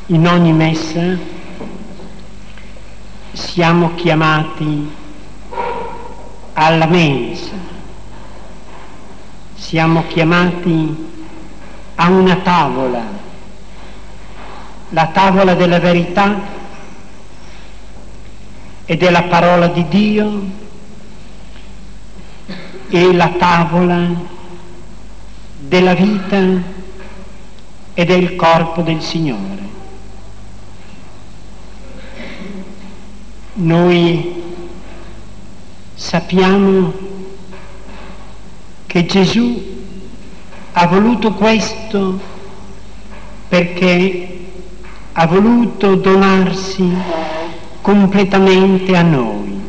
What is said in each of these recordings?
In ogni messa siamo chiamati alla mensa, siamo chiamati a una tavola, la tavola della verità e della parola di Dio e la tavola della vita e del corpo del Signore. Noi sappiamo che Gesù ha voluto questo perché ha voluto donarsi completamente a noi,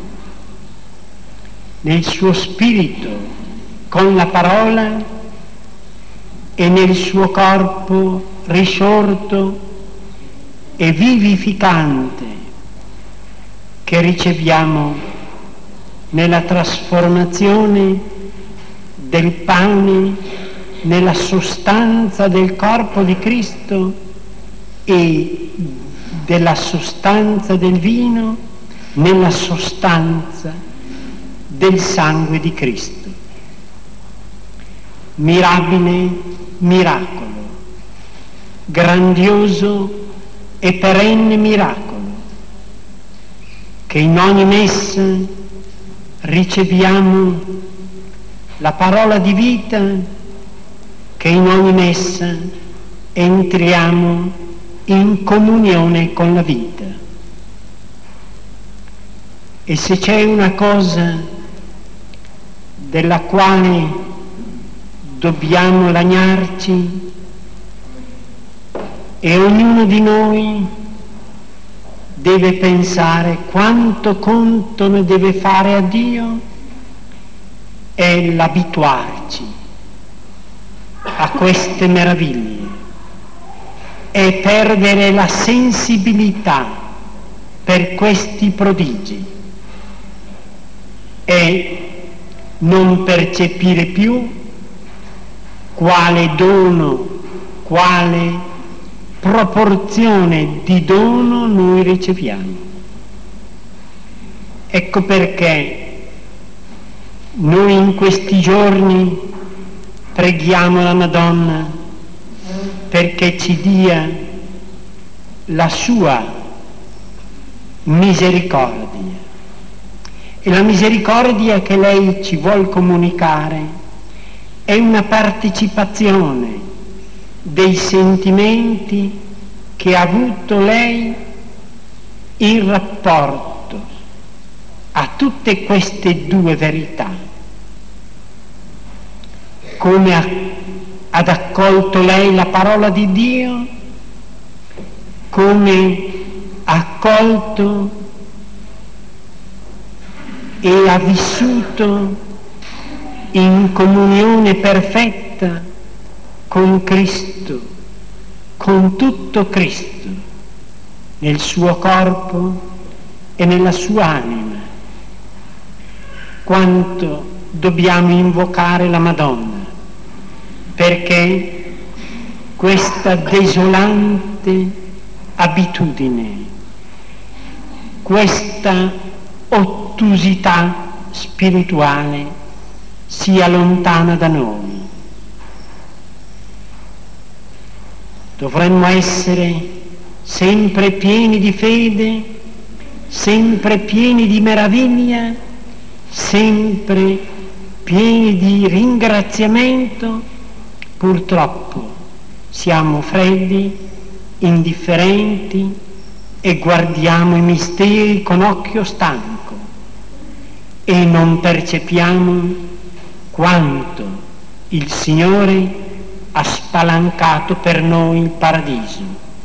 nel suo spirito, con la parola e nel suo corpo risorto e vivificante che riceviamo nella trasformazione del pane nella sostanza del corpo di Cristo e della sostanza del vino nella sostanza del sangue di Cristo. Mirabile miracolo, grandioso e perenne miracolo, che in ogni messa riceviamo la parola di vita, che in ogni messa entriamo in comunione con la vita. E se c'è una cosa della quale dobbiamo lagnarci, e ognuno di noi deve pensare quanto conto ne deve fare a Dio, è l'abituarci a queste meraviglie, è perdere la sensibilità per questi prodigi, è non percepire più quale dono, quale proporzione di dono noi riceviamo. Ecco perché noi in questi giorni preghiamo la Madonna perché ci dia la sua misericordia. E la misericordia che lei ci vuol comunicare è una partecipazione dei sentimenti che ha avuto lei in rapporto a tutte queste due verità. Come ha accolto lei la parola di Dio, come ha accolto e ha vissuto in comunione perfetta con Cristo, con tutto Cristo, nel suo corpo e nella sua anima. Quanto dobbiamo invocare la Madonna, perché questa desolante abitudine, questa ottusità spirituale sia lontana da noi. Dovremmo essere sempre pieni di fede, sempre pieni di meraviglia, sempre pieni di ringraziamento. Purtroppo siamo freddi, indifferenti e guardiamo i misteri con occhio stanco e non percepiamo quanto il Signore ha spalancato per noi il paradiso.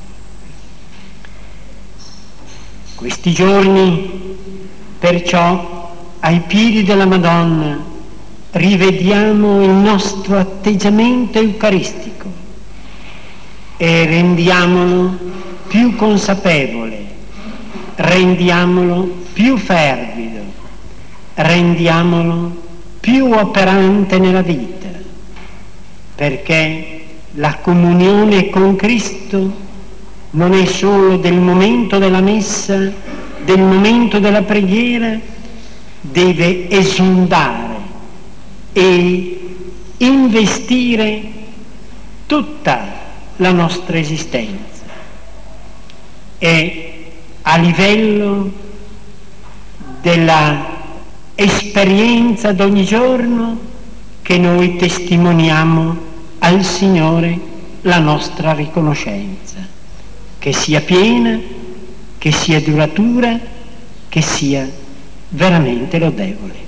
Questi giorni, perciò, ai piedi della Madonna rivediamo il nostro atteggiamento eucaristico e rendiamolo più consapevole, rendiamolo più fervido, rendiamolo più operante nella vita, perché la comunione con Cristo non è solo del momento della messa, del momento della preghiera, deve esondare e investire tutta la nostra esistenza. È a livello della esperienza d'ogni giorno che noi testimoniamo al Signore la nostra riconoscenza, che sia piena, che sia duratura, che sia veramente lodevole.